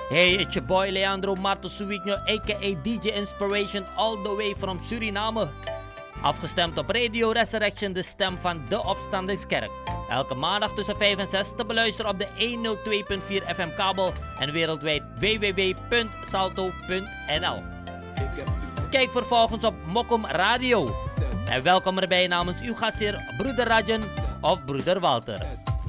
Hey, it's your boy Leandro Marto Suigno, aka DJ Inspiration, all the way from Suriname. Afgestemd op Radio Resurrection, de stem van de Opstandingskerk. Elke maandag tussen 5 en 6 te beluisteren op de 102.4 FM kabel en wereldwijd www.salto.nl. Kijk vervolgens op Mokum Radio. En welkom erbij namens uw gastheer Broeder Rajan of Broeder Walter.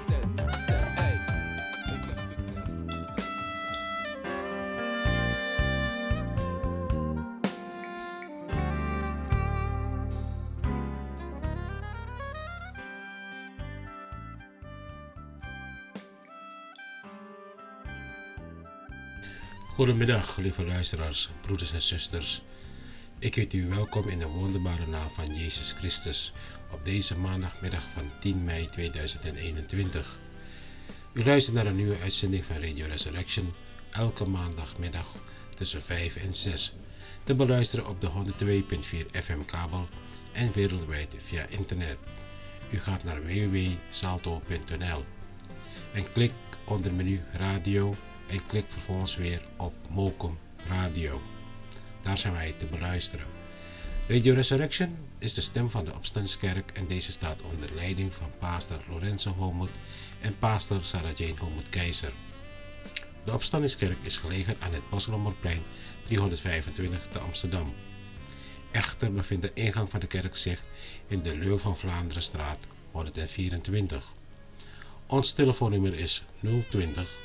Goedemiddag, lieve luisteraars, broeders en zusters. Ik heet u welkom in de wonderbare naam van Jezus Christus op deze maandagmiddag van 10 mei 2021. U luistert naar een nieuwe uitzending van Radio Resurrection, elke maandagmiddag tussen 5 en 6. Te beluisteren op de 102.4 FM kabel en wereldwijd via internet. U gaat naar www.salto.nl en klik onder menu radio en klik vervolgens weer op Mokum Radio. Daar zijn wij te beluisteren. Radio Resurrection is de stem van de Opstandingskerk en deze staat onder leiding van pastor Lorenzo Homoet en pastor Sarah Jane Homoet Keizer. De Opstandingskerk is gelegen aan het Boslommerplein 325 te Amsterdam. Echter bevindt de ingang van de kerk zich in de Leeuw van Vlaanderenstraat 124. Ons telefoonnummer is 020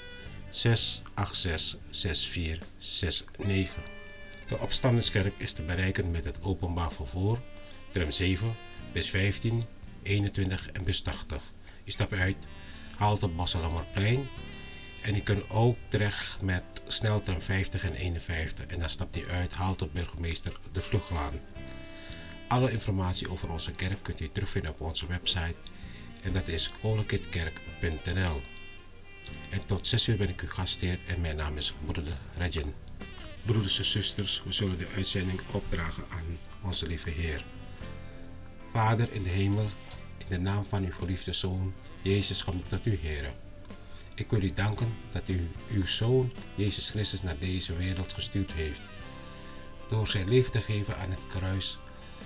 686 6469. De Opstandingskerk is te bereiken met het openbaar vervoer, tram 7, bus 15, 21 en bus 80. U stapt uit, halte Bosselamerplein en u kunt ook terecht met sneltram 50 en 51 en dan stapt u uit, halte Burgemeester de Vluglaan. Alle informatie over onze kerk kunt u terugvinden op onze website en dat is holekitkerk.nl. En tot 6 uur ben ik uw gastheer en mijn naam is Broeder Rajan. Broeders en zusters, we zullen de uitzending opdragen aan onze lieve Heer. Vader in de hemel, in de naam van uw geliefde Zoon, Jezus, kom ik tot u, Heer. Ik wil u danken dat u uw Zoon, Jezus Christus, naar deze wereld gestuurd heeft. Door zijn leven te geven aan het kruis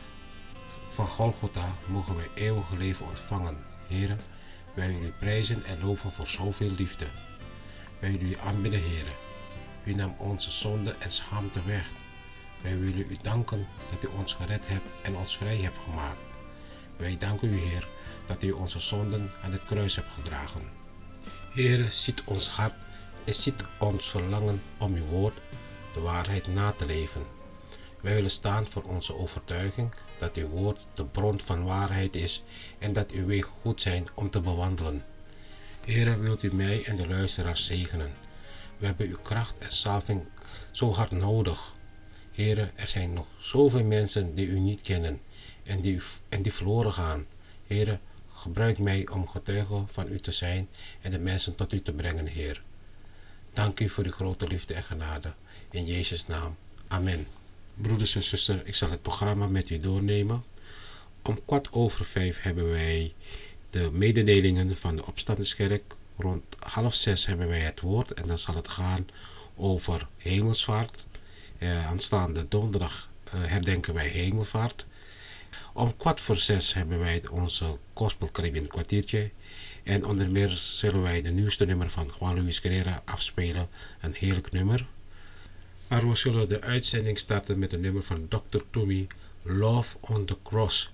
van Golgotha mogen wij eeuwige leven ontvangen, Heer. Wij willen u prijzen en loven voor zoveel liefde. Wij willen u aanbidden, Heer. U nam onze zonde en schaamte weg. Wij willen u danken dat u ons gered hebt en ons vrij hebt gemaakt. Wij danken u, Heer, dat u onze zonden aan het kruis hebt gedragen. Heer, ziet ons hart en ziet ons verlangen om uw woord, de waarheid, na te leven. Wij willen staan voor onze overtuiging dat uw woord de bron van waarheid is en dat uw wegen goed zijn om te bewandelen. Heer, wilt u mij en de luisteraars zegenen. We hebben uw kracht en salving zo hard nodig. Heer, er zijn nog zoveel mensen die u niet kennen en die verloren gaan. Heer, gebruik mij om getuige van u te zijn en de mensen tot u te brengen, Heer. Dank u voor uw grote liefde en genade. In Jezus' naam. Amen. Broeders en zusters, ik zal het programma met u doornemen. Om 5:15 hebben wij de mededelingen van de Opstandingskerk. Rond 5:30 hebben wij het woord en dan zal het gaan over Hemelsvaart. Aanstaande donderdag herdenken wij Hemelvaart. Om 5:15 hebben wij onze Gospel Caribbean kwartiertje. En onder meer zullen wij de nieuwste nummer van Juan Luis Guerra afspelen. Een heerlijk nummer. Maar we zullen de uitzending starten met een nummer van Dr. Tommy, Love on the Cross.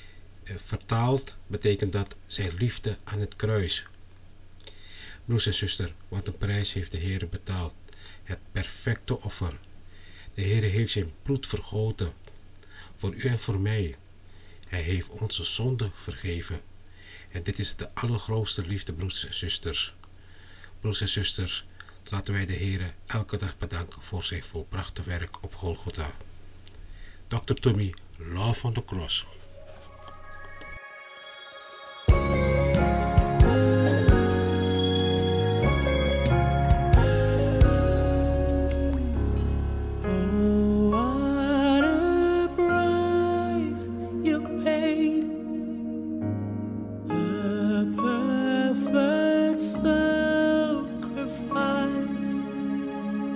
Vertaald betekent dat zijn liefde aan het kruis. Broers en zuster, wat een prijs heeft de Heer betaald. Het perfecte offer. De Heer heeft zijn bloed vergoten. Voor u en voor mij. Hij heeft onze zonde vergeven. En dit is de allergrootste liefde, broers en zusters. Broers en zusters, laten wij de Heer elke dag bedanken voor zijn volbrachte werk op Golgotha. Dr. Tommy, Love on the Cross. Perfect sacrifice.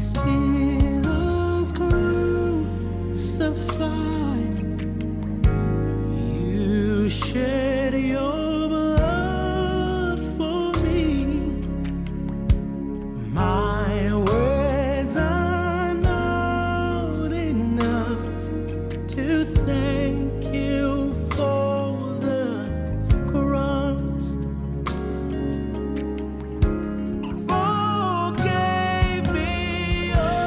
Jesus crucified, you shed your blood for me. My words are not enough to thank you for the cross. Forgave me all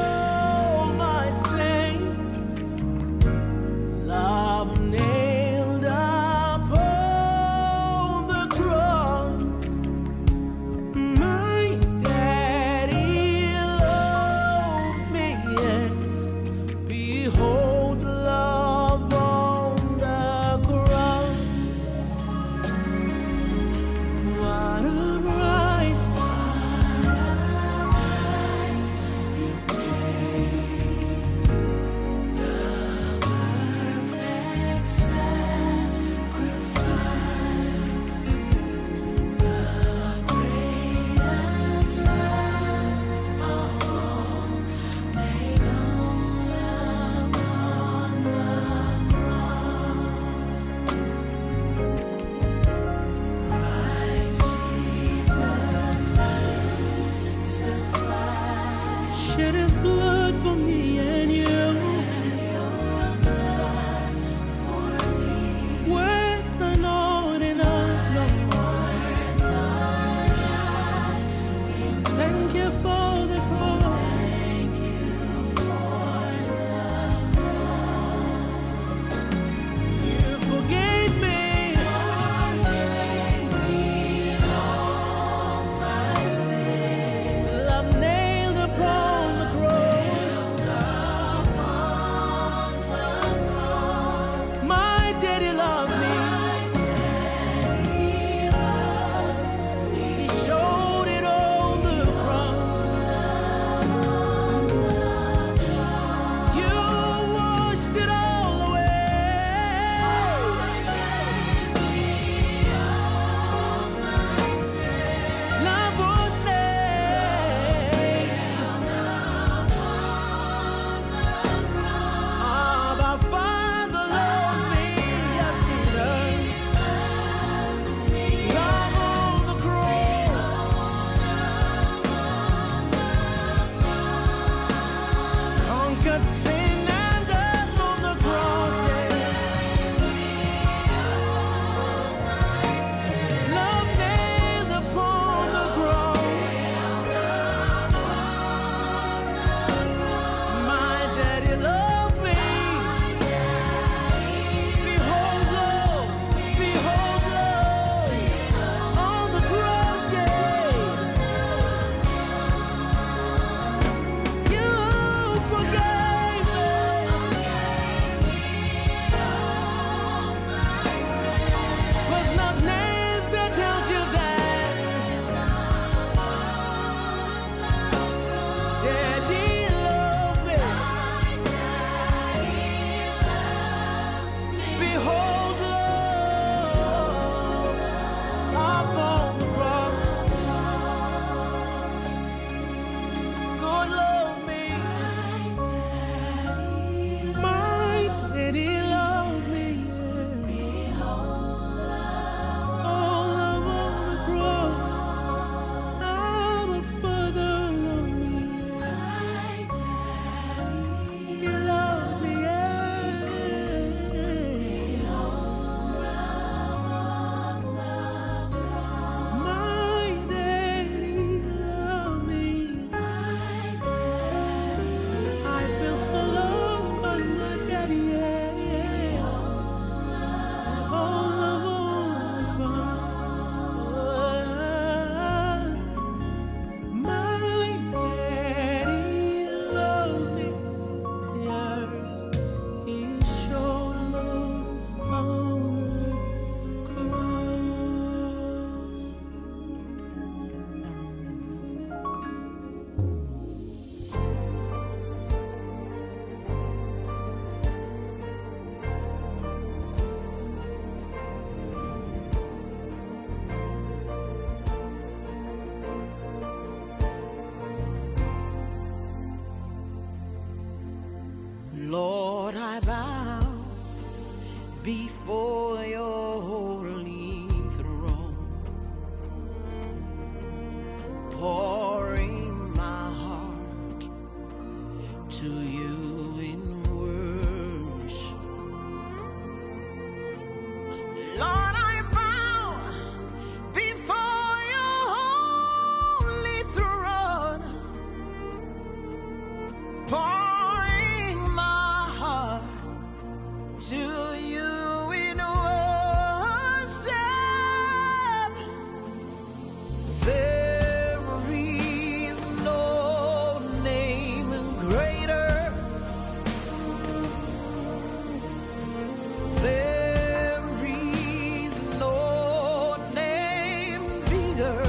bigger.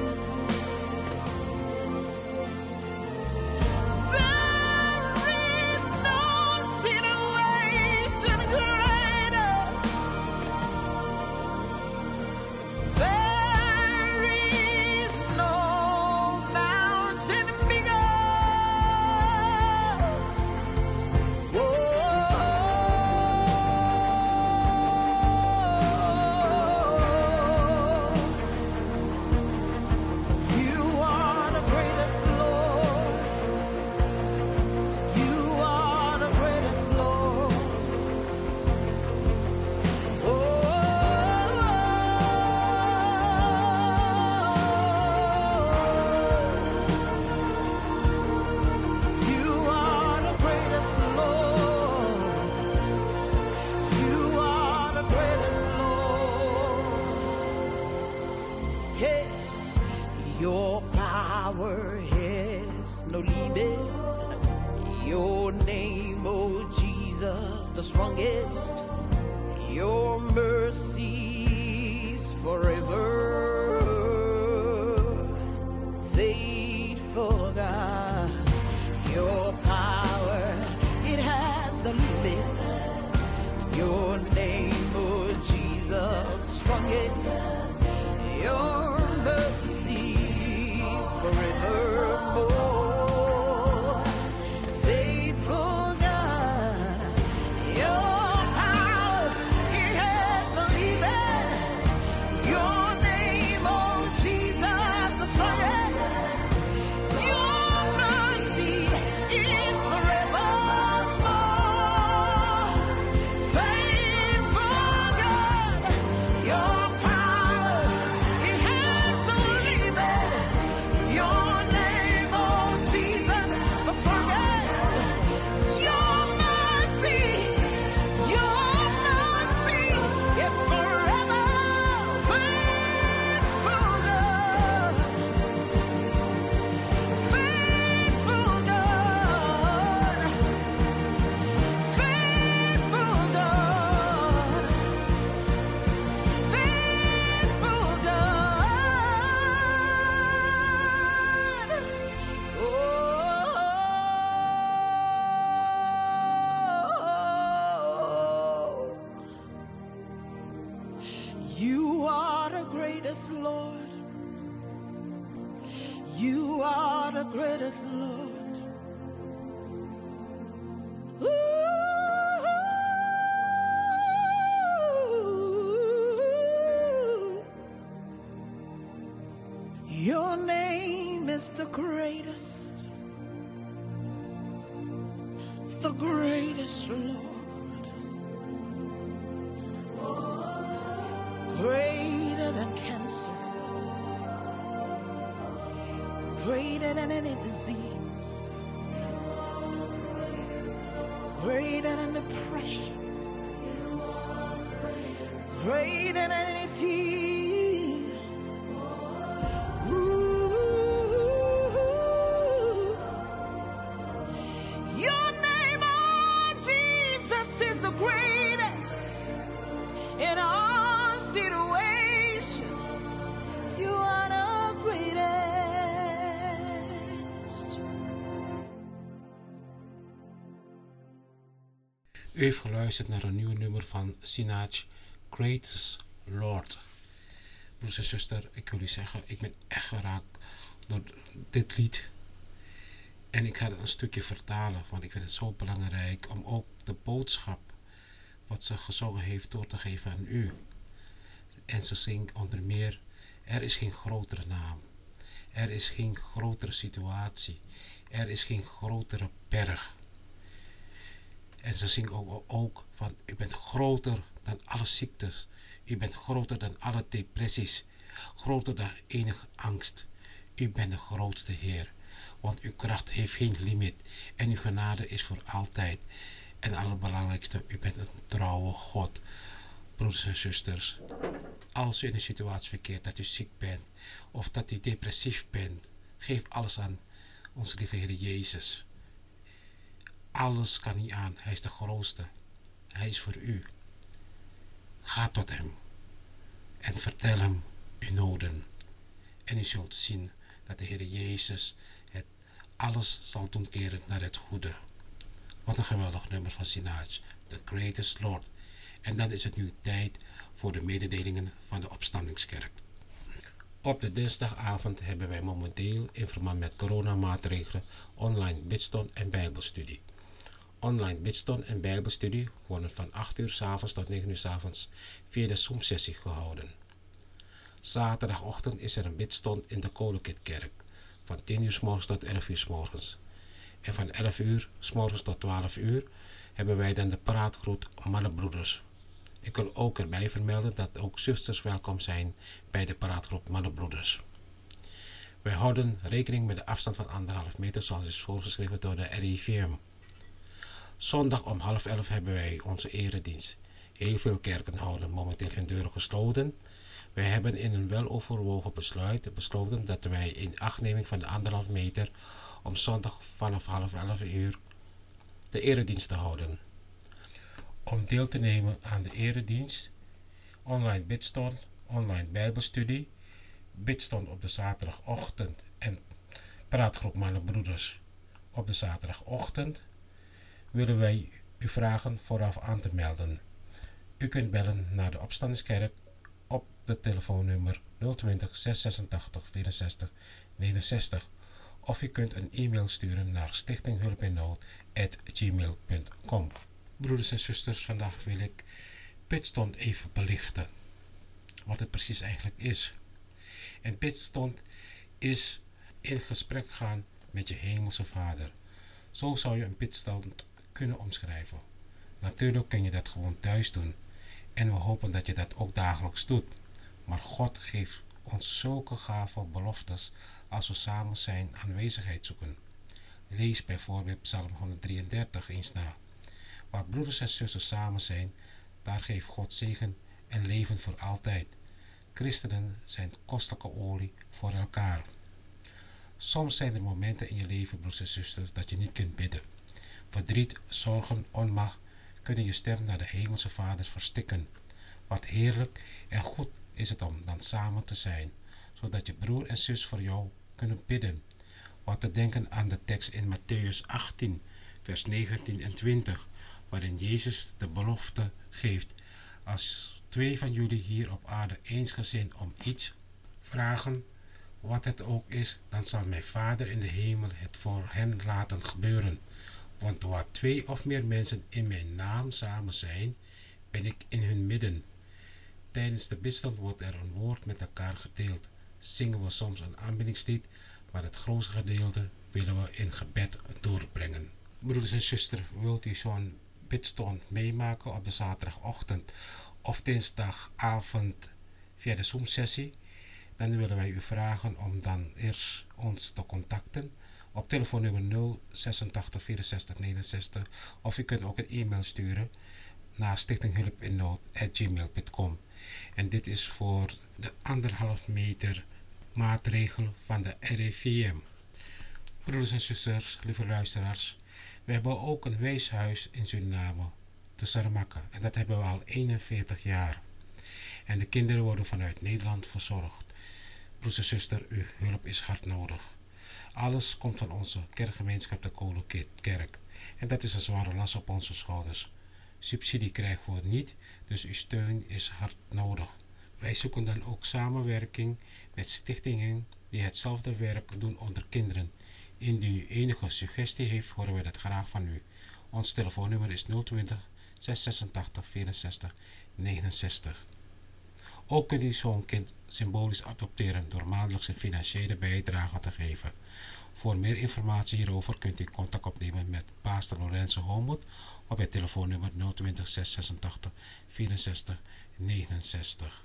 There is no situation greater. There is no mountain bigger. You are the greatest, Lord. You are the greatest, Lord. You are the greatest, Lord. You are the greatest, Lord. Hey, your power has no limit. Your name, oh Jesus, the strongest. Your mercies forever. Faithful God, your power, it has the limit. Your name, oh Jesus, strongest. Your mercies forevermore. Faithful God, your power, it has the limit. Your name, oh Jesus, the strongest. Your mercy is forevermore. Faithful God, your power, it has no limit. Your name, oh Jesus, the strongest. Your mercy is forever. Faithful God, faithful God, faithful God, faithful God. Oh, you are the greatest, Lord. You are the greatest, Lord. Ooh. Your name is the greatest, Lord. Greater than cancer, greater than any disease, greater than depression, greater than any fear. Ooh. Your name, oh Jesus, is the greatest in our situation. You are the greatest. U heeft geluisterd naar een nieuw nummer van Sinach, Greatest Lord. Broers en zuster, ik wil u zeggen, ik ben echt geraakt door dit lied. En ik ga het een stukje vertalen, want ik vind het zo belangrijk om ook de boodschap wat ze gezongen heeft door te geven aan u. En ze zingt onder meer, er is geen grotere naam. Er is geen grotere situatie. Er is geen grotere berg. En ze zingt ook van, u bent groter dan alle ziektes. U bent groter dan alle depressies. Groter dan enige angst. U bent de grootste Heer. Want uw kracht heeft geen limiet. En uw genade is voor altijd. En het allerbelangrijkste, u bent een trouwe God. Broeders en zusters, als u in een situatie verkeert dat u ziek bent. Of dat u depressief bent. Geef alles aan onze lieve Heer Jezus. Alles kan niet aan. Hij is de grootste. Hij is voor u. Ga tot hem. En vertel hem uw noden. En u zult zien dat de Heer Jezus het alles zal doen keren naar het goede. Wat een geweldig nummer van Sinach, The Greatest Lord. En dan is het nu tijd voor de mededelingen van de Opstandingskerk. Op de dinsdagavond hebben wij momenteel in verband met coronamaatregelen online bidstond en bijbelstudie. Online bidstond en bijbelstudie worden van 8 uur 's avonds tot 9 uur 's avonds via de Zoom-sessie gehouden. Zaterdagochtend is er een bidstond in de Kolenkitkerk van 10 uur 's morgens tot 11 uur 's morgens. En van 11 uur 's morgens tot 12 uur hebben wij dan de praatgroep Mannenbroeders. Ik wil ook erbij vermelden dat ook zusters welkom zijn bij de praatgroep Mannenbroeders. Wij houden rekening met de afstand van 1,5 meter zoals is voorgeschreven door de RIVM. Zondag om 10:30 hebben wij onze eredienst. Heel veel kerken houden momenteel hun deuren gesloten. Wij hebben in een weloverwogen besluit besloten dat wij in achtneming van de 1,5 meter om zondag vanaf 10:30 de eredienst te houden. Om deel te nemen aan de eredienst, online bidstond, online bijbelstudie, bidstond op de zaterdagochtend en praatgroep Mannenbroeders op de zaterdagochtend, willen wij u vragen vooraf aan te melden. U kunt bellen naar de Opstandingskerk op de telefoonnummer 020 686 64 69 of u kunt een e-mail sturen naar stichtinghulpinnood@gmail.com. Broeders en zusters, vandaag wil ik bidstond even belichten. Wat het precies eigenlijk is. En bidstond is in gesprek gaan met je hemelse Vader. Zo zou je een bidstond kunnen omschrijven. Natuurlijk kun je dat gewoon thuis doen. En we hopen dat je dat ook dagelijks doet. Maar God geeft ons zulke gave beloftes als we samen zijn aanwezigheid zoeken. Lees bijvoorbeeld Psalm 133 eens na. Waar broeders en zusters samen zijn, daar geeft God zegen en leven voor altijd. Christenen zijn kostelijke olie voor elkaar. Soms zijn er momenten in je leven, broeders en zusters, dat je niet kunt bidden. Verdriet, zorgen, onmacht kunnen je stem naar de hemelse Vader verstikken. Wat heerlijk en goed is het om dan samen te zijn, zodat je broer en zus voor jou kunnen bidden. Wat te denken aan de tekst in Mattheüs 18, vers 19 en 20, waarin Jezus de belofte geeft: als 2 van jullie hier op aarde eensgezind om iets vragen, wat het ook is, dan zal mijn Vader in de hemel het voor hen laten gebeuren. Want waar 2 of meer mensen in mijn naam samen zijn, ben ik in hun midden. Tijdens de bidstond wordt er een woord met elkaar gedeeld. Zingen we soms een aanbiddingslied, maar het grootste gedeelte willen we in gebed doorbrengen. Broeders en zusters, wilt u zo'n bidstond meemaken op de zaterdagochtend of dinsdagavond via de Zoom-sessie? Dan willen wij u vragen om dan eerst ons te contacten op telefoonnummer 086 64 69 of u kunt ook een e-mail sturen naar stichtinghulpinnood@gmail.com. En dit is voor de 1,5 meter maatregel van de RIVM. Broeders en zusters, lieve luisteraars, we hebben ook een weeshuis in Suriname, te Saramacca, en dat hebben we al 41 jaar. En de kinderen worden vanuit Nederland verzorgd. Broeders en zusters, uw hulp is hard nodig. Alles komt van onze kerkgemeenschap de Kolenkitkerk. En dat is een zware last op onze schouders. Subsidie krijgen we niet, dus uw steun is hard nodig. Wij zoeken dan ook samenwerking met stichtingen die hetzelfde werk doen onder kinderen. Indien u enige suggestie heeft, horen wij dat graag van u. Ons telefoonnummer is 020 686 64 69. Ook kunt u zo'n kind symbolisch adopteren door maandelijks een financiële bijdrage te geven. Voor meer informatie hierover kunt u contact opnemen met Pastor Lorenzo Homoet op het telefoonnummer 020 686 64 69.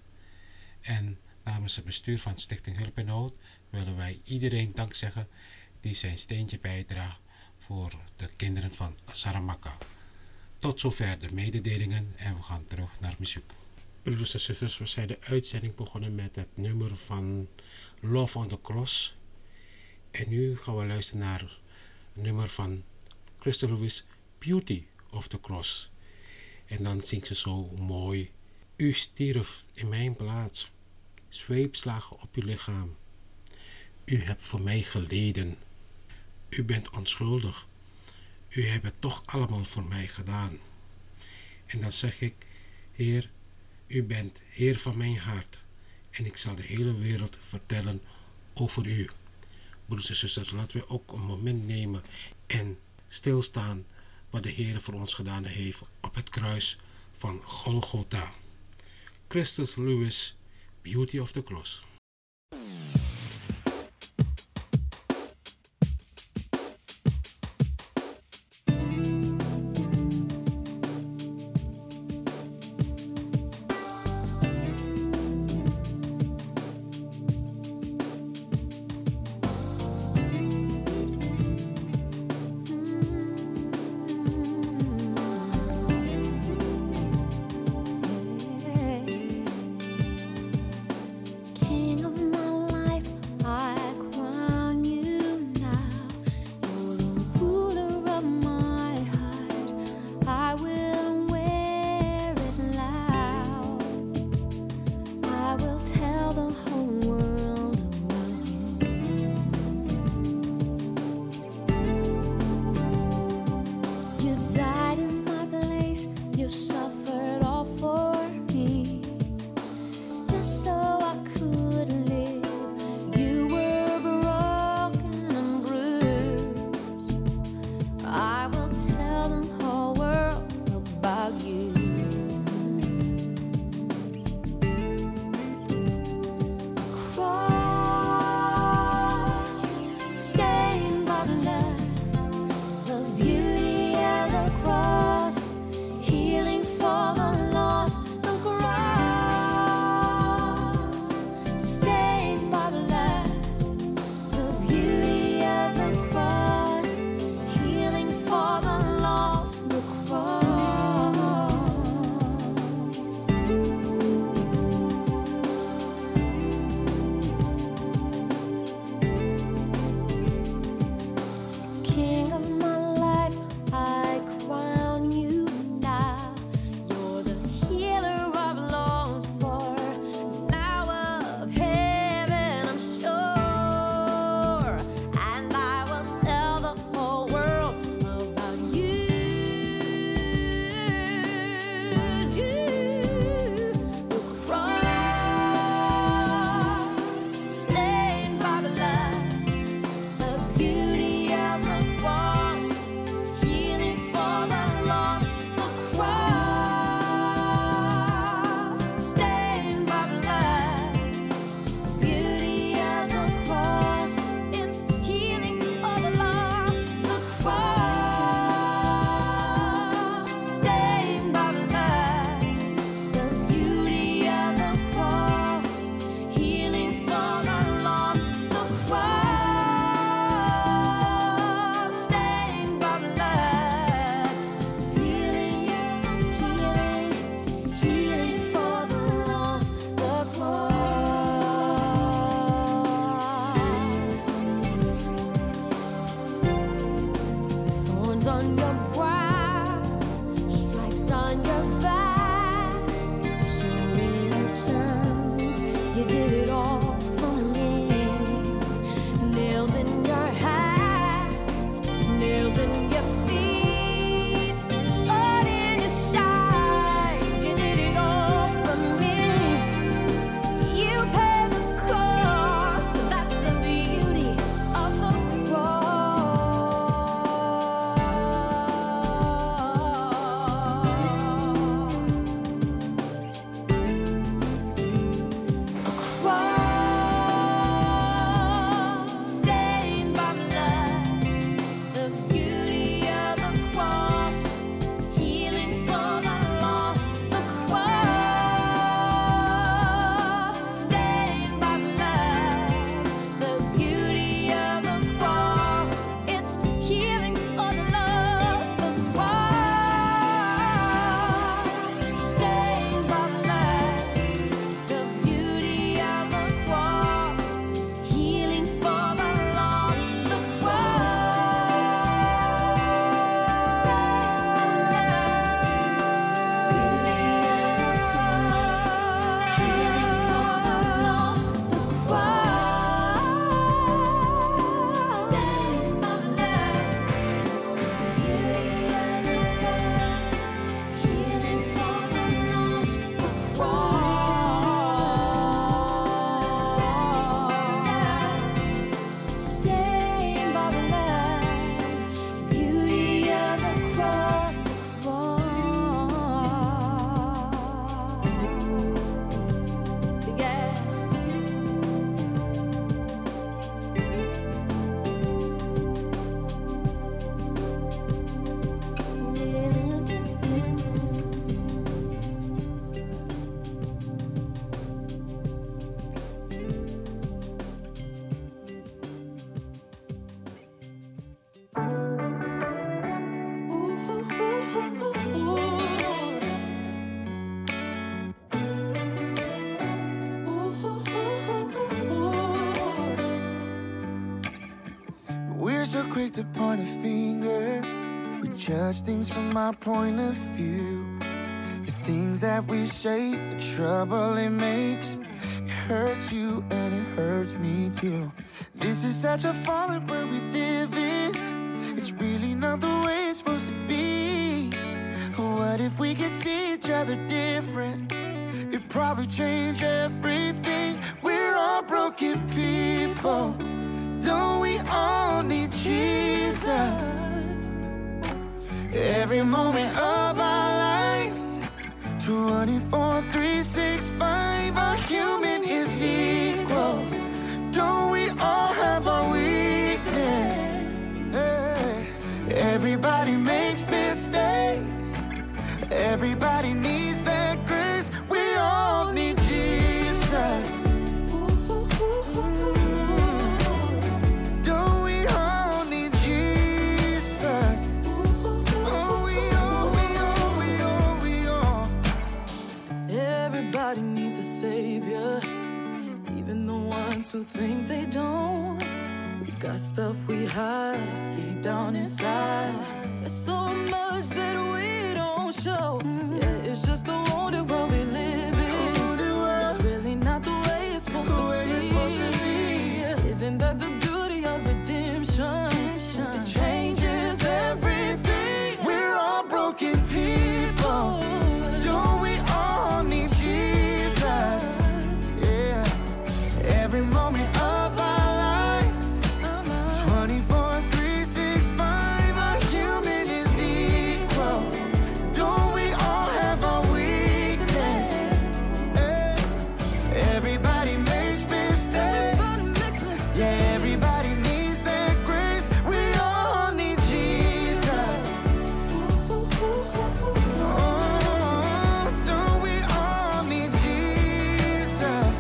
En namens het bestuur van Stichting Hulp in Nood willen wij iedereen dankzeggen die zijn steentje bijdraagt voor de kinderen van Saramacca. Tot zover de mededelingen en we gaan terug naar muziek. Broeders en zusters, we zijn de uitzending begonnen met het nummer van Love on the Cross. En nu gaan we luisteren naar het nummer van Crystal Lewis, Beauty of the Cross. En dan zingt ze zo mooi: U stierf in mijn plaats, zweepslagen op uw lichaam, U hebt voor mij geleden. U bent onschuldig. U hebt het toch allemaal voor mij gedaan. En dan zeg ik, Heer, u bent Heer van mijn hart. En ik zal de hele wereld vertellen over u. Broeders en zusters, laten we ook een moment nemen en stilstaan wat de Heer voor ons gedaan heeft op het kruis van Golgotha. Christus Lewis, Beauty of the Cross. Can so quick to point a finger. We judge things from our point of view. The things that we say, the trouble it makes. It hurts you and it hurts me too. This is such a fallen world we live in. It's really not the way it's supposed to be. What if we could see each other different? It'd probably change everything. We're all broken people. Don't we all need Jesus? Every moment of our lives, 24, 3, 6, 5, our human is equal. Don't we all have our weakness? Hey. Everybody makes mistakes. Everybody needs that grace. We all need Jesus. Don't we all need Jesus? Oh, we all. Everybody needs a savior, even the ones who think they don't. We got stuff we hide deep down inside. There's so much that we don't show. Yeah, it's just the wounded world we live in. It's really not the way it's supposed to be. Isn't that the beauty of redemption? It changes everything. We're all broken people. Don't we all need Jesus? Yeah. Every moment of our lives, 24, 3, 6, 5, our human is equal. Don't we all have our weakness? Hey. Everybody makes mistakes. Yeah, everybody needs that grace. We all need Jesus. Oh, don't we all need Jesus?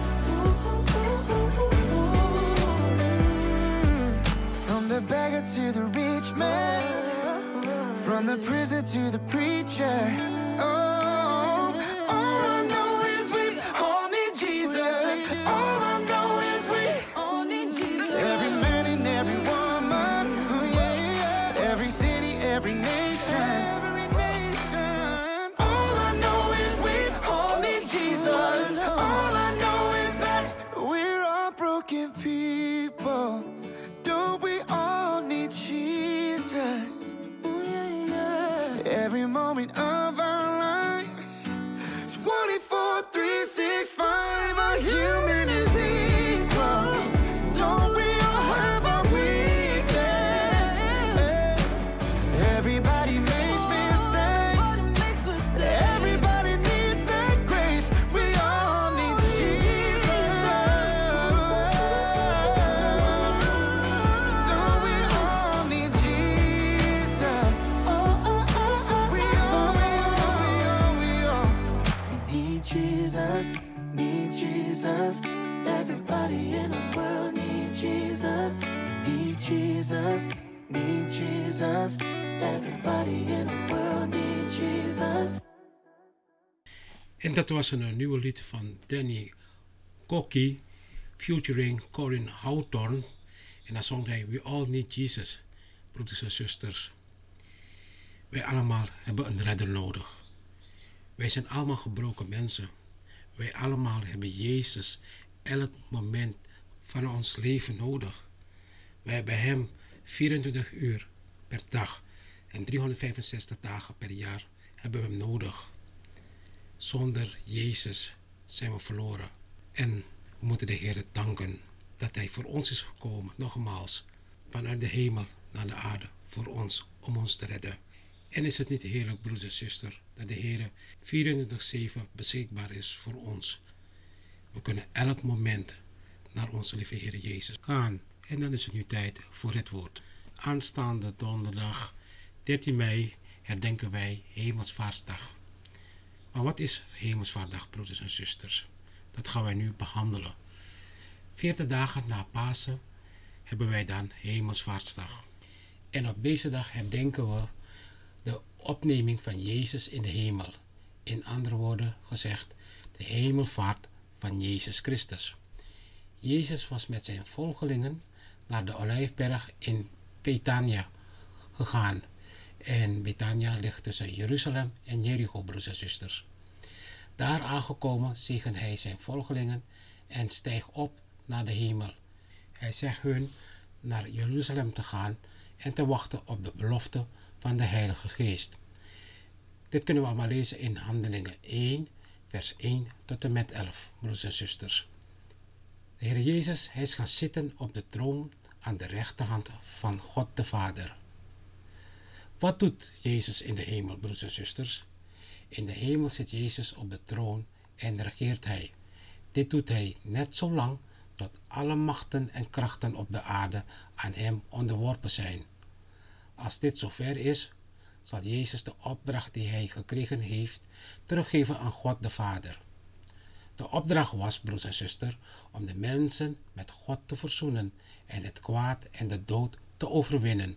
From the beggar to the rich man, from the prison to the preacher. Oh, all I know is we all need Jesus. All I know is we All need Jesus. every man and every woman, oh yeah, every city, every nation, All I know is we all need Jesus. All I know is that we're all broken people. Don't we all need Jesus? Every moment of our lives, 24, 3, 6, 5, our human is equal. Don't we all have our weakness? Hey. Everybody makes mistakes. Everybody needs that grace. We all need Jesus. Don't we all need Jesus? We all. Need Jesus, need Jesus. Everybody in the world need Jesus. Need Jesus, need Jesus. Everybody in the world need Jesus. En dat was een nieuwe lied van Danny Kokkie featuring Corin Hawthorne. En dan zong hij We All Need Jesus, broeders en zusters. Wij allemaal hebben een redder nodig. Wij zijn allemaal gebroken mensen. Wij allemaal hebben Jezus elk moment van ons leven nodig. Wij hebben Hem 24 uur per dag en 365 dagen per jaar hebben we Hem nodig. Zonder Jezus zijn we verloren. En we moeten de Heer danken dat Hij voor ons is gekomen, nogmaals, vanuit de hemel naar de aarde, voor ons, om ons te redden. En is het niet heerlijk, broeders en zusters, dat de Heer 24/7 beschikbaar is voor ons. We kunnen elk moment naar onze lieve Heer Jezus gaan. En dan is het nu tijd voor het woord. Aanstaande donderdag 13 mei herdenken wij Hemelsvaartsdag. Maar wat is Hemelsvaartsdag, broeders en zusters? Dat gaan wij nu behandelen. 40 dagen na Pasen hebben wij dan Hemelsvaartsdag. En op deze dag herdenken we de opneming van Jezus in de hemel. In andere woorden gezegd, de hemelvaart van Jezus Christus. Jezus was met zijn volgelingen naar de Olijfberg in Betania gegaan. En Betania ligt tussen Jeruzalem en Jericho, broers en zusters. Daar aangekomen zegent hij zijn volgelingen en stijgt op naar de hemel. Hij zegt hun naar Jeruzalem te gaan en te wachten op de belofte van de Heilige Geest. Dit kunnen we allemaal lezen in Handelingen 1, vers 1 tot en met 11, broers en zusters. De Heer Jezus, hij is gaan zitten op de troon aan de rechterhand van God de Vader. Wat doet Jezus in de hemel, broers en zusters? In de hemel zit Jezus op de troon en regeert hij. Dit doet hij net zo lang tot alle machten en krachten op de aarde aan hem onderworpen zijn. Als dit zover is, zal Jezus de opdracht die hij gekregen heeft teruggeven aan God de Vader. De opdracht was, broers en zusters, om de mensen met God te verzoenen en het kwaad en de dood te overwinnen.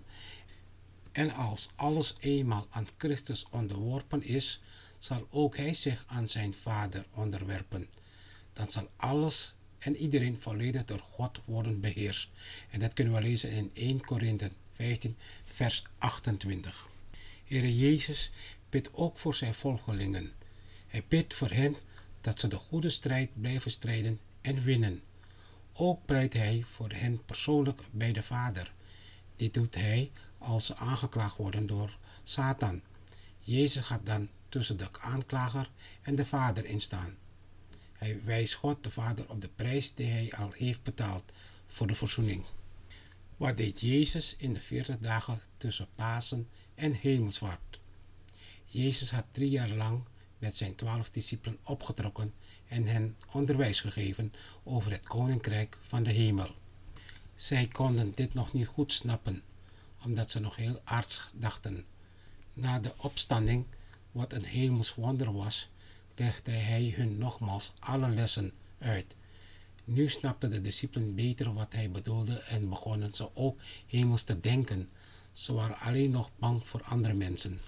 En als alles eenmaal aan Christus onderworpen is, zal ook hij zich aan zijn Vader onderwerpen. Dan zal alles en iedereen volledig door God worden beheerst. En dat kunnen we lezen in 1 Korinthe 15, vers 28. Heer Jezus bidt ook voor zijn volgelingen. Hij bidt voor hen dat ze de goede strijd blijven strijden en winnen. Ook pleit hij voor hen persoonlijk bij de Vader. Dit doet hij als ze aangeklaagd worden door Satan. Jezus gaat dan tussen de aanklager en de Vader instaan. Hij wijst God de Vader op de prijs die hij al heeft betaald voor de verzoening. Wat deed Jezus in de 40 dagen tussen Pasen en Hemelsvaart? Jezus had 3 jaar lang met zijn 12 discipelen opgetrokken en hen onderwijs gegeven over het koninkrijk van de hemel. Zij konden dit nog niet goed snappen, omdat ze nog heel aards dachten. Na de opstanding, wat een hemels wonder was, legde hij hun nogmaals alle lessen uit. Nu snapten de discipelen beter wat hij bedoelde en begonnen ze ook hemels te denken. Ze waren alleen nog bang voor andere mensen.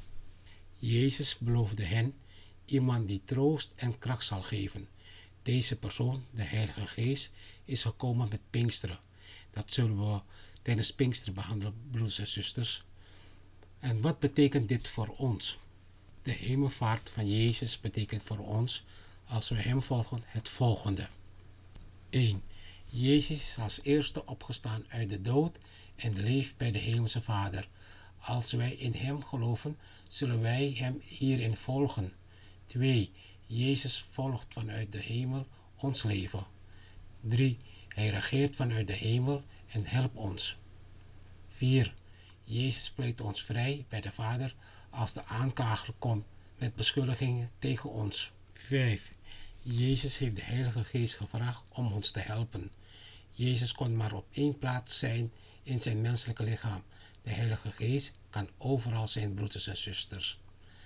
Jezus beloofde hen iemand die troost en kracht zal geven. Deze persoon, de Heilige Geest, is gekomen met Pinksteren. Dat zullen we tijdens Pinksteren behandelen, broers en zusters. En wat betekent dit voor ons? De hemelvaart van Jezus betekent voor ons, als we hem volgen, het volgende. 1. Jezus is als eerste opgestaan uit de dood en leeft bij de Hemelse Vader. Als wij in hem geloven, zullen wij hem hierin volgen. 2. Jezus volgt vanuit de hemel ons leven. 3. Hij regeert vanuit de hemel en helpt ons. 4. Jezus pleit ons vrij bij de Vader als de aanklager komt met beschuldigingen tegen ons. 5. Jezus heeft de Heilige Geest gevraagd om ons te helpen. Jezus kon maar op 1 plaats zijn in zijn menselijke lichaam. De Heilige Geest kan overal zijn, broeders en zusters.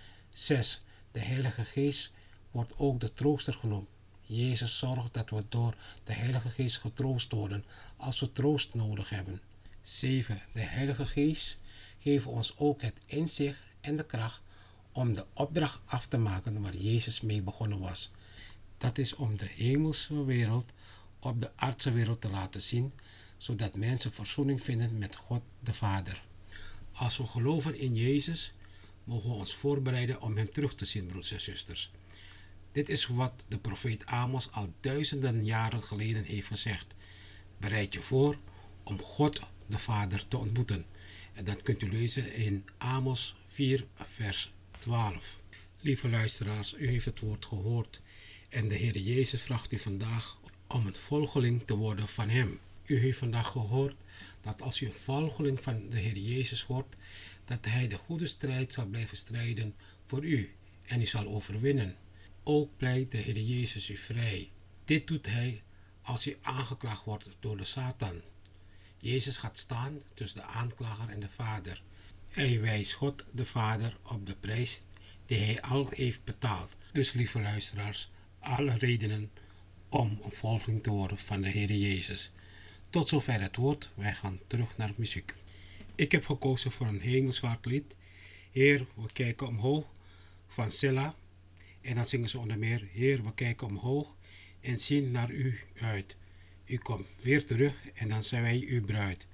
6. De Heilige Geest wordt ook de trooster genoemd. Jezus zorgt dat we door de Heilige Geest getroost worden als we troost nodig hebben. 7. De Heilige Geest geeft ons ook het inzicht en de kracht om de opdracht af te maken waar Jezus mee begonnen was. Dat is om de hemelse wereld op de aardse wereld te laten zien, zodat mensen verzoening vinden met God de Vader. Als we geloven in Jezus, mogen we ons voorbereiden om hem terug te zien, broers en zusters. Dit is wat de profeet Amos al duizenden jaren geleden heeft gezegd. Bereid je voor om God de Vader te ontmoeten. En dat kunt u lezen in Amos 4, vers 12. Lieve luisteraars, u heeft het woord gehoord. En de Heer Jezus vraagt u vandaag om een volgeling te worden van hem. U heeft vandaag gehoord dat als u een volgeling van de Heer Jezus wordt, dat hij de goede strijd zal blijven strijden voor u en u zal overwinnen. Ook pleit de Heer Jezus u vrij. Dit doet hij als u aangeklaagd wordt door de Satan. Jezus gaat staan tussen de aanklager en de Vader. Hij wijst God de Vader op de prijs die hij al heeft betaald. Dus lieve luisteraars, alle redenen om een volgeling te worden van de Heer Jezus. Tot zover het woord, wij gaan terug naar muziek. Ik heb gekozen voor een hemelswaard lied. Heer, we kijken omhoog van Silla. En dan zingen ze onder meer, Heer, we kijken omhoog en zien naar u uit. U komt weer terug en dan zijn wij uw bruid.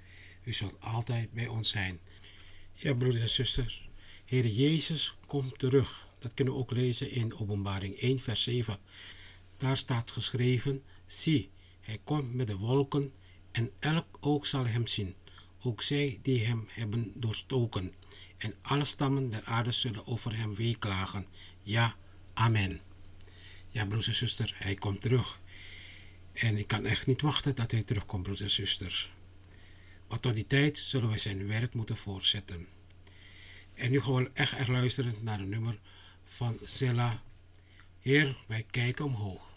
U zult altijd bij ons zijn. Ja, broeders en zusters, Heer Jezus komt terug. Dat kunnen we ook lezen in Openbaring 1 vers 7. Daar staat geschreven, zie, hij komt met de wolken en elk oog zal hem zien. Ook zij die hem hebben doorstoken. En alle stammen der aarde zullen over hem weeklagen. Ja, amen. Ja, broeders en zusters, hij komt terug. En ik kan echt niet wachten dat hij terugkomt, broeders en zusters. Maar tot die tijd zullen wij zijn werk moeten voortzetten. En nu gaan we echt luisteren naar een nummer van Zella. Heer, wij kijken omhoog.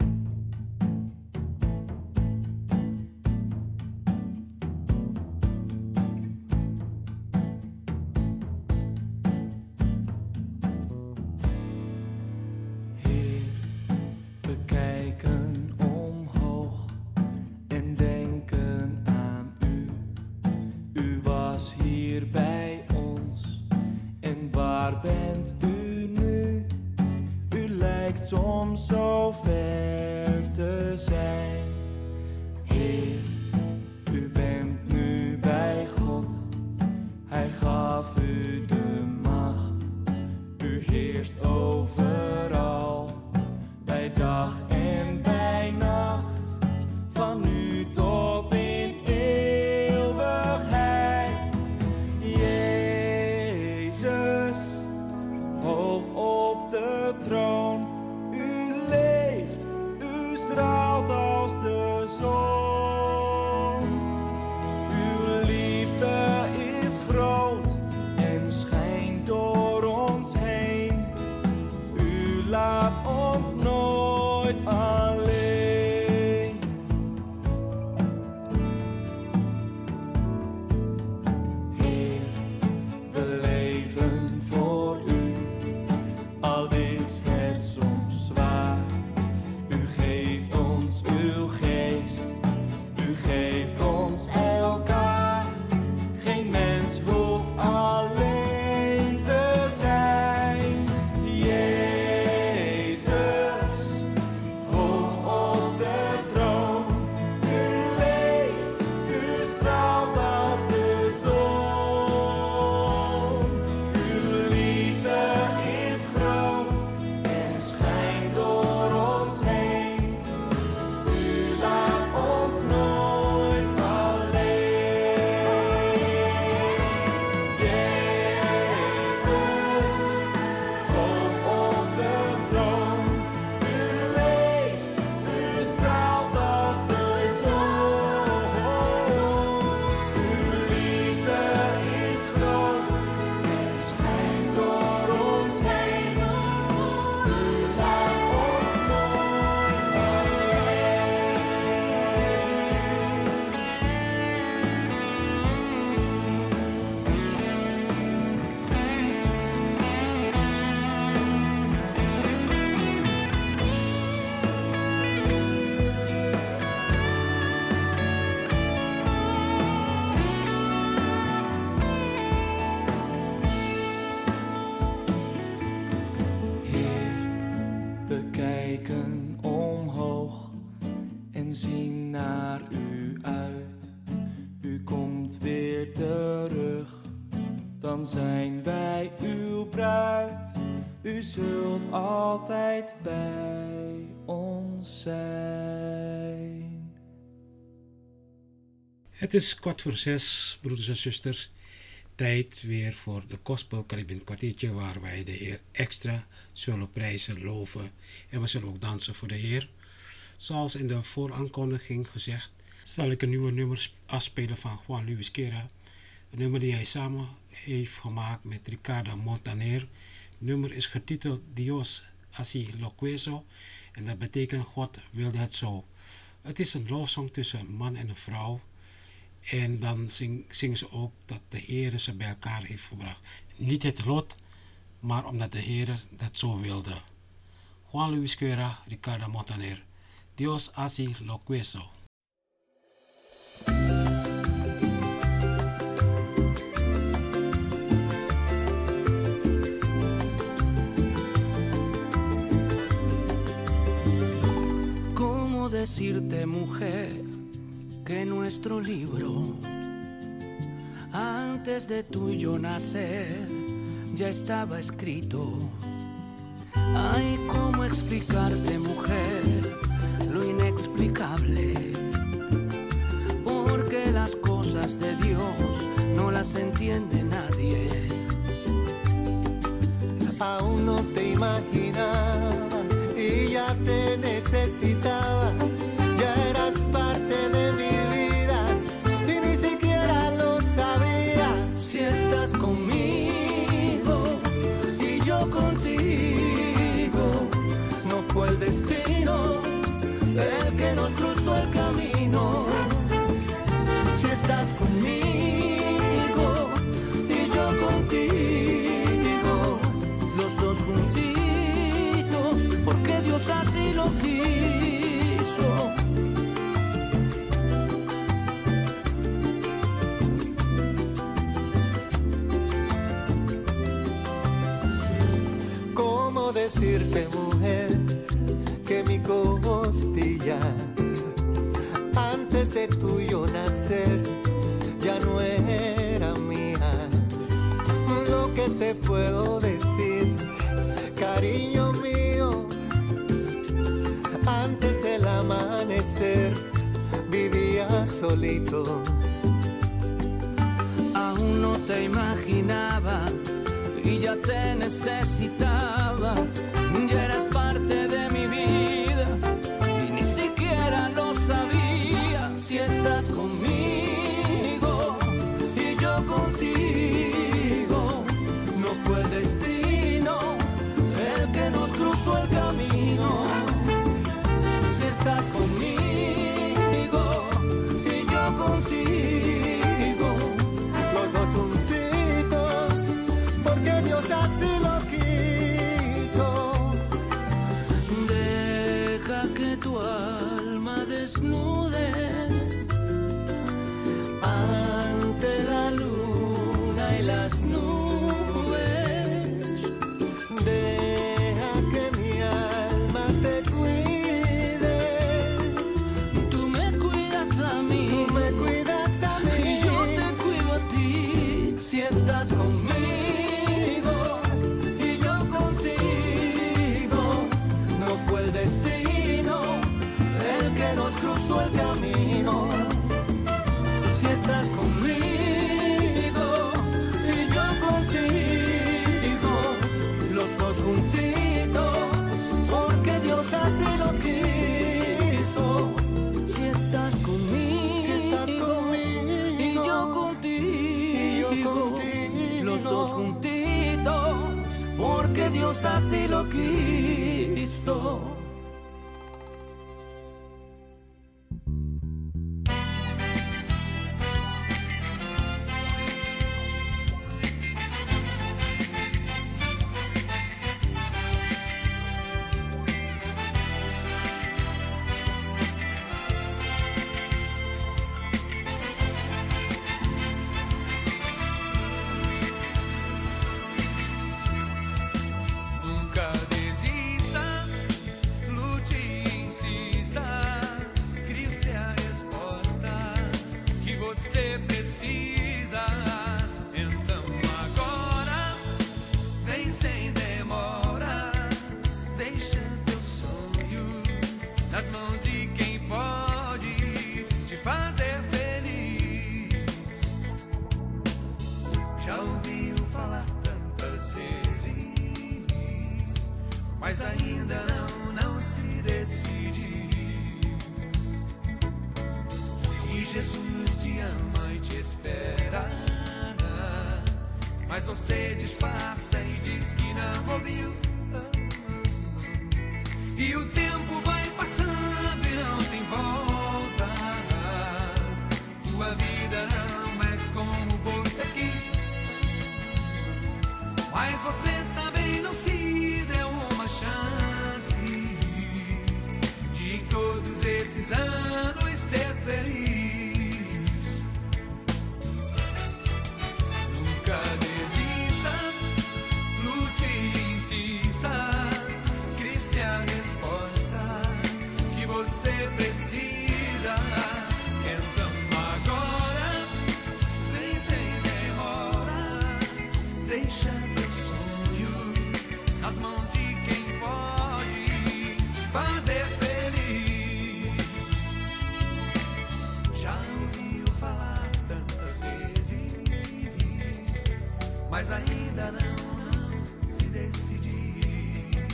Soms zo ver te zijn. Heer, u bent nu bij God. Hij gaf u de macht. U heerst overal, bij dag en bij nacht. Van nu tot in eeuwigheid. Jezus, hoog op de troon. Straalt als de zon. Uw liefde is groot en schijnt door ons heen. U laat ons nooit alleen. Heer, we leven voor u, al is het soms zwaar. Uw geest, u geeft ons elkaar. Geen mens hoeft alleen te zijn. Jezus, hoog op de troon. U leeft, u straalt als de zon. Uw liefde is groot en schijnt door ons heen. We kijken omhoog en zien naar u uit. U komt weer terug, dan zijn wij uw bruid. U zult altijd bij ons zijn. Het is 5:15, broeders en zusters. Tijd weer voor de Gospel Caribbean kwartiertje, waar wij de Heer extra zullen prijzen, loven en we zullen ook dansen voor de Heer. Zoals in de vooraankondiging gezegd, zal ik een nieuwe nummer afspelen van Juan Luis Guerra. Een nummer die hij samen heeft gemaakt met Ricardo Montaner. Het nummer is getiteld Dios así lo quiso en dat betekent God wilde het zo. Het is een lofzang tussen een man en een vrouw. En dan zingen ze ook dat de Heer ze bij elkaar heeft gebracht. Niet het lot, maar omdat de Heer dat zo wilde. Juan Luis Guerra, Ricardo Montaner. Dios así lo quiso. ¿Cómo decirte, mujer, que nuestro libro Antes de tú y yo nacer, ya estaba escrito. Ay, ¿cómo explicarte, mujer, lo inexplicable? Porque las cosas de Dios no las entiende nadie. Aún no te imaginaba y ya te necesitaba. Ya eras parte de mi vida y ni siquiera lo sabía. Si estás conmigo y yo contigo, no fue el destino el que nos cruzó el camino. Si estás conmigo y yo contigo, los dos juntitos, porque Dios así lo quiso. ¿Cómo decirte, mujer, que mi costilla, antes de tuyo nacer, ya no era mía? Lo que te puedo decir, cariño mío, antes del amanecer vivía solito. Aún no te imaginaba y ya te necesitaba. Ya eras parte de mi vida y ni siquiera lo sabía. Si estás conmigo y yo contigo, no fue el destino el que nos cruzó el camino. Si estás conmigo y yo contigo, los dos juntitos, porque Dios así lo quiso. Deja que tu alma desnude ante la luna y las nubes. Deja que mi alma te cuide. Tú me cuidas a mí, Tú me cuidas a mí y yo te cuido a ti. Si estás conmigo y yo contigo, no fue el destino el que nos cruzó el camino. Si estás conmigo y yo contigo, los dos juntitos, porque Dios así lo quiso. Si estás conmigo, y yo contigo, los dos juntitos, porque Dios así lo quiso. Nunca desista, lute e insista. Cristo é a resposta que você precisa. Então agora, vem sem demora. Deixa teu sonho nas mãos de quem pode te fazer feliz. Já ouviu falar tantas vezes, mas ainda não se decide. E Jesus te ama e te espera, mas você disfarça e diz que não ouviu. E o tempo vai passando e não tem volta. Tua vida não é como você quis, mas você também não se deu uma chance de em todos esses anos ser feliz. Nunca desista, lute e insista. Cristo é a resposta que você precisa. Então agora, vem sem mas ainda não se decidir.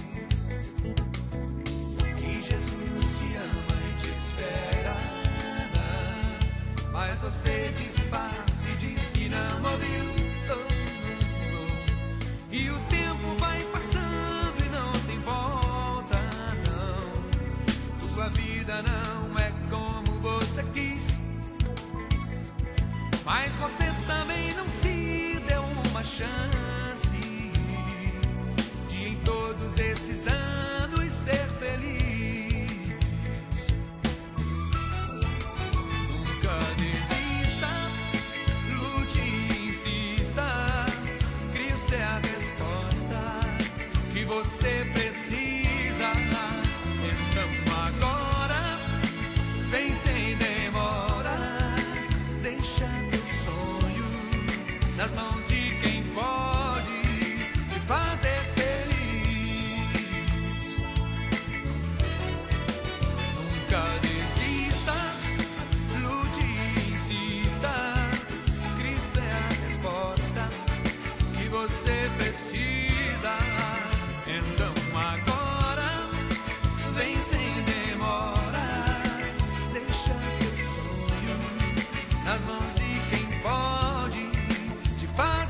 Que Jesus te ama e te espera, mas você disfarça e diz que não ouviu. E o tempo vai passando e não tem volta, não. Tua vida não é como você quis, mas você também não se deu uma chance de em todos esses anos ser feliz. Nunca desista, lute e insista. Cristo é a resposta que você precisa. Então agora, vem sem demora, deixa teu sonho nas mãos de quem pode te fazer feliz. Nunca desista, lute e insista. Cristo é a resposta que você precisa. Então agora, vem sem demora, deixa teu sonho nas mãos de quem pode te fazer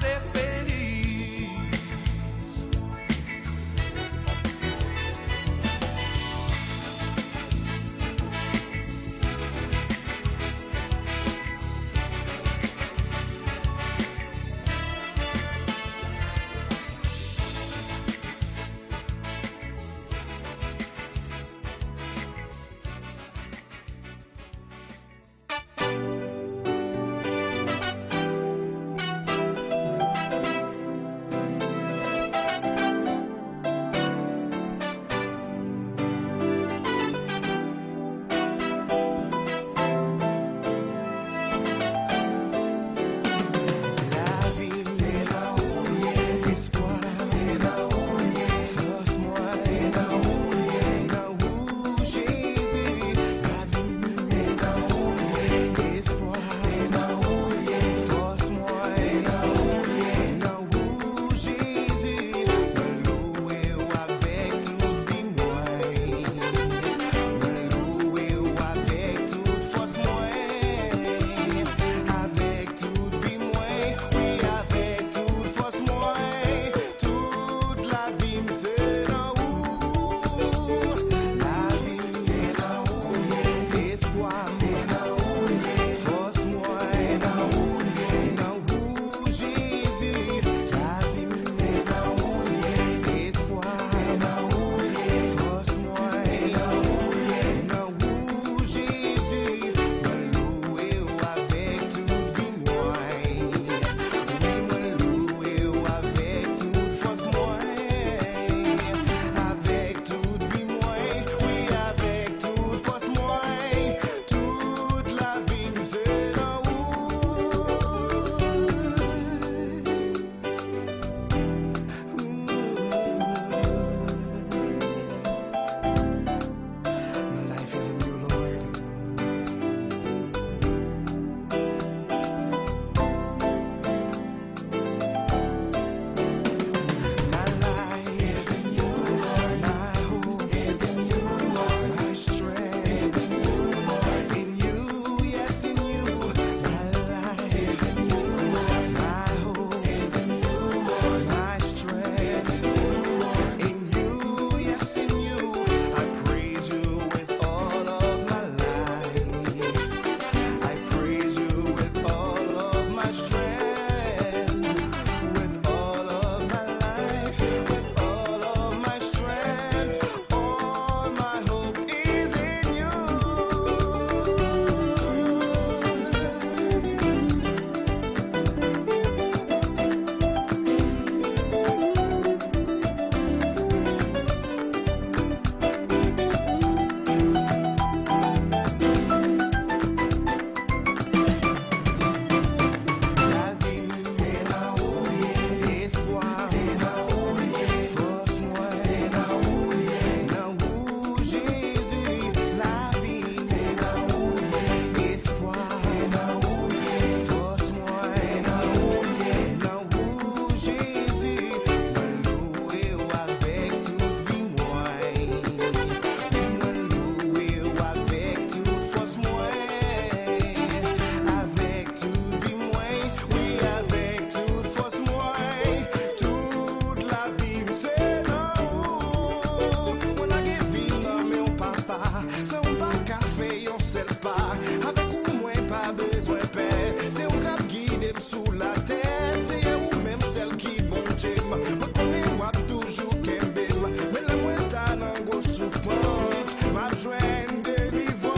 sous la terre, c'est ou même celle qui bon Dieu. Me connais wap toujours kembe, mais la moi ta nan go souffrance, m'a joindre délivrance.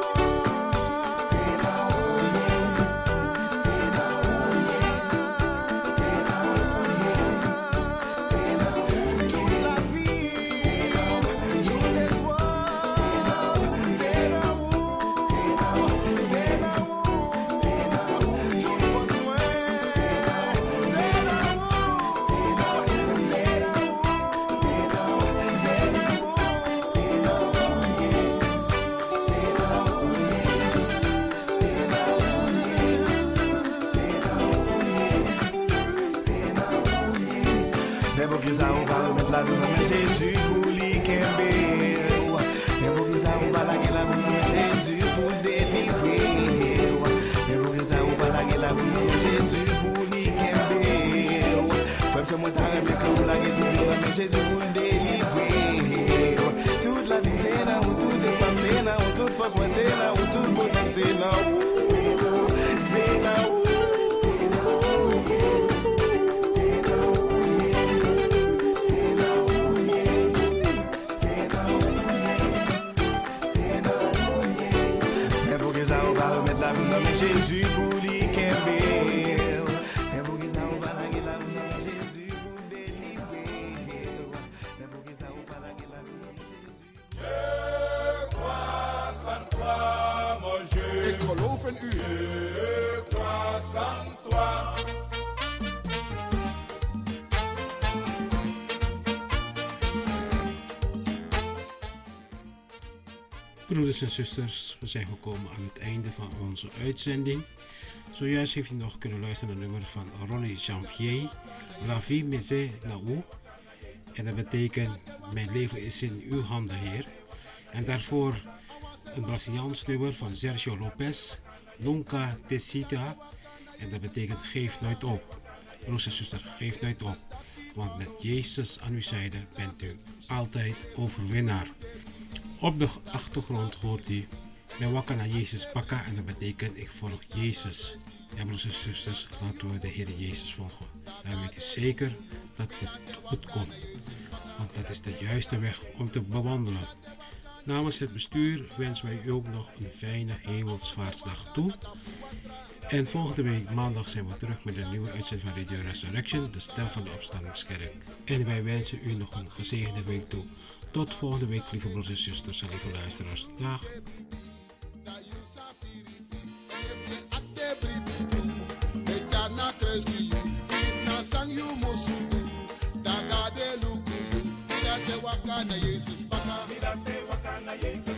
Jésus pour lui kembe, mais pour que ça on va la gueule pour Jésus pour délivrer, mais pour que ça on va la gueule pour Jésus pour lui kembe. Frère c'est moi ça mais que vous la gueule pour mais Jésus pour délivrer. Toute la vie c'est là où tout l'espace c'est là où toute force c'est là où tout bonheur c'est là où c'est là où. Jésus pour lui kembe, mais pour que ça on va la gueule Jésus pour délivrer, mais pour que ça on va la gueule Jésus. Je crois en toi, mon Dieu. Ik geloof in u. Je crois en toi. Broeders en zusters, we zijn gekomen aan het einde van onze uitzending. Zojuist heeft u nog kunnen luisteren naar het nummer van Ronnie Janvier, La vie me na u. En dat betekent, mijn leven is in uw handen, Heer. En daarvoor een Braziliaans nummer van Sergio Lopez, Nunca Desista. En dat betekent, geef nooit op. Broeders en zusters, geef nooit op. Want met Jezus aan uw zijde bent u altijd overwinnaar. Op de achtergrond hoort u, ben wakker naar Jezus pakken en dat betekent ik volg Jezus. Ja, broers en zusters, laten we de Heer Jezus volgen. Dan weet u zeker dat het goed komt. Want dat is de juiste weg om te bewandelen. Namens het bestuur wensen wij u ook nog een fijne hemelsvaartsdag toe. En volgende week maandag zijn we terug met een nieuwe uitzending van Radio Resurrection, de stem van de opstandingskerk. En wij wensen u nog een gezegende week toe. Tot volgende week, lieve broers en zusters en lieve luisteraars. Dag. Wakana Jesus,